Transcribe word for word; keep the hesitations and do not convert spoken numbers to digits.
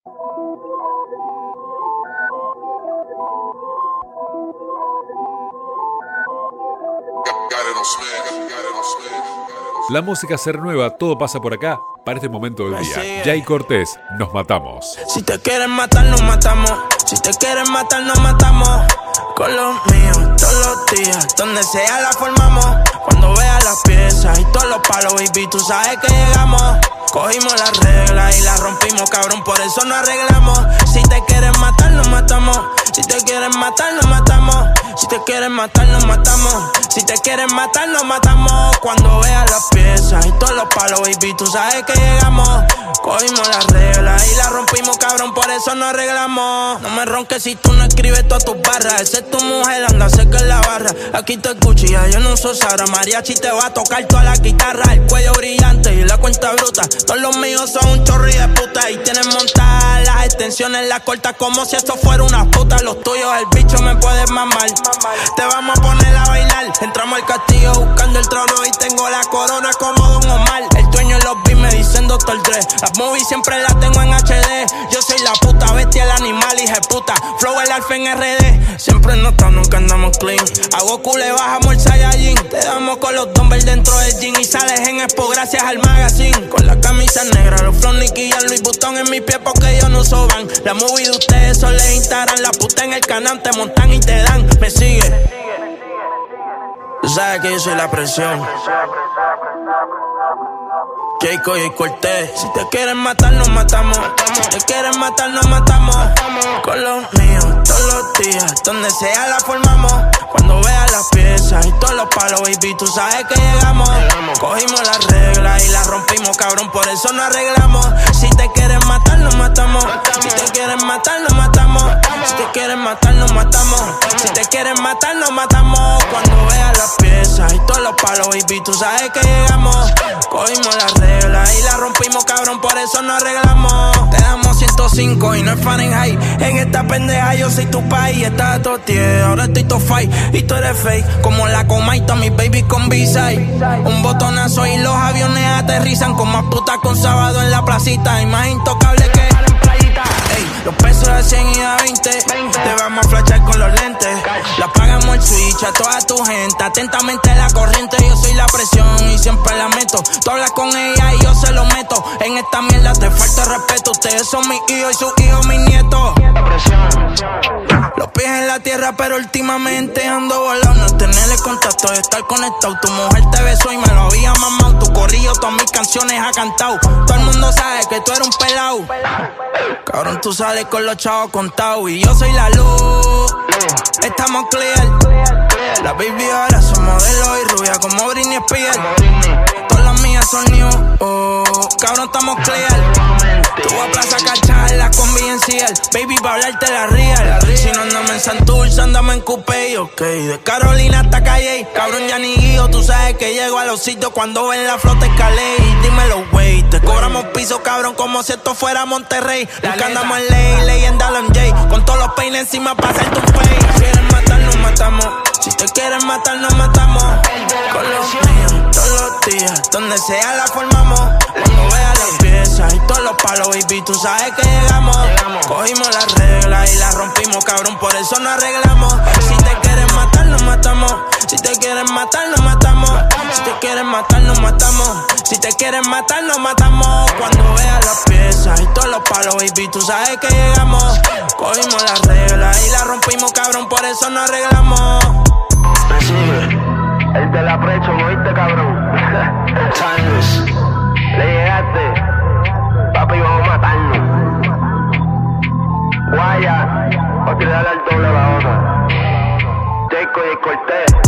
La música se renueva, todo pasa por acá. Para este momento del día, Jay Cortés, Nos Matamos. Si te quieren matar, nos matamos. Si te quieren matar, nos matamos. Con los míos, todos los días, donde sea la formamos. Cuando veas las piezas y todos los palos, baby, tú sabes que llegamos. Cogimos las reglas y las rompimos, cabrón, por eso nos arreglamos. Si te quieren matar, nos matamos. Si te quieren matar, nos matamos. Si te quieren matar, nos matamos. Si te quieren matar, nos matamos. Cuando veas las piezas y todos los palos, baby, tú sabes que llegamos. Cogimos las reglas y las rompimos, cabrón, por eso nos arreglamos. No me ronques si tú no escribes todas tus barras. Esa es tu mujer, anda seca en la barra. Aquí te escucho y ya yo no soy Sara. Mariachi te va a tocar toda la guitarra. El cuello brillante y la cuenta bruta. Todos los míos son un chorri de puta. Y tienen montadas las extensiones, las cortas como si esto fuera una puta. Los tuyos, el bicho me puede mamar. Te vamos a poner a bailar. Entramos al castillo buscando el trono y tengo la corona como Don Omar. El dueño de los beats me dicen doctor Dre. Las movies siempre las tengo en H D. Yo soy la puta bestia, el animal, hija de puta. Flow el alfa en R D. Siempre nota, nunca andamos clean. A Goku le bajamos el Saiyajin. Te damos con los dumbbells dentro del gym. Y sales en Expo gracias al magazine. Con la camisa negra, los flow Nicky y Louis Vuitton en mi pie porque ellos no soban. La movie de ustedes solo les Instagram. La puta en el canal te montan y te dan. Me sigue. Tú sabes que yo soy la presión. Jayco y Cortés. Si te quieren matar, nos matamos. Si te quieren matar, nos matamos. Con los míos, todos los días, donde sea la formamos. Cuando veas las piezas y todos los palos, baby, tú sabes que llegamos. Cogimos las reglas y las rompimos, cabrón, por eso nos arreglamos. Si te quieren matar, nos matamos. Si te quieren matar, nos matamos. Si te quieren matar, nos matamos. Si te quieren matar, nos matamos. Cuando veas las piezas y todos los palos, baby, tú sabes que llegamos. Cogimos las reglas y las rompimos, cabrón, por eso nos arreglamos. Te damos ciento cinco y no es Fahrenheit. En esta pendeja yo soy tu país. Estás todo tie, ahora estoy to fight y tú eres fake. Como la comaita, mi baby con B-side. Un botonazo y los aviones aterrizan con más putas con sábado en la placita. Y más intocable que ey, los pesos de cien y de veinte. Te vamos a flashar con los lentes. La pagamos el switch a toda tu gente. Atentamente la corriente, yo soy la presión y siempre la meto. Tú hablas con ella y yo se lo meto. En esta mierda te falta respeto. Ustedes son mis hijos y sus hijos mis nietos. Los pies en la tierra, pero últimamente ando volado. No tener el contacto de estar conectado. Tu mujer te besó y me lo había mamado. Tu corrillo todas mis canciones ha cantado. Todo el mundo sabe que tú eres un pelao. Cabrón, tú sales con los chavos contados. Y yo soy la luz. Estamos clear. La baby ahora son modelos y rubia como Britney Spears. Todas las mías son new. Oh, cabrón, estamos clear. Tú vas a plaza cacharla con B N C L. Baby, pa' hablarte la real. Si no andamos en Santurce, andamos en Coupé. Ok, de Carolina hasta Calle. Cabrón, ya ni guío. Tú sabes que llego a los sitios cuando ven la flota escalé. Y dímelo, wey. Te cobramos piso, cabrón, como si esto fuera Monterrey. Nunca andamos en ley, leyenda Lon J. Con todos los peines encima pa' hacerte un fake. Si quieren matar, nos matamos. Si te quieren matar, nos matamos. Con los míos, todos los días, donde sea la formamos. Cuando veas las piezas y todos los palos, baby, tú sabes que llegamos. Cogimos las reglas y las rompimos, cabrón, por eso nos arreglamos. Si te quieren matar, nos matamos. Si te quieren matar, nos matamos. Si te quieren matar, nos matamos. Si te quieren matar, nos matamos. Cuando veas las piezas y todos los palos, baby, tú sabes que llegamos. Cogimos las reglas y las rompimos, cabrón, por eso nos arreglamos. Recibe, el de la precho, ¿no oíste, cabrón? Sanders, le llegaste, papi, vamos a matarnos. Guaya, o tirarle al doble a la otra. Jayco y Cortés.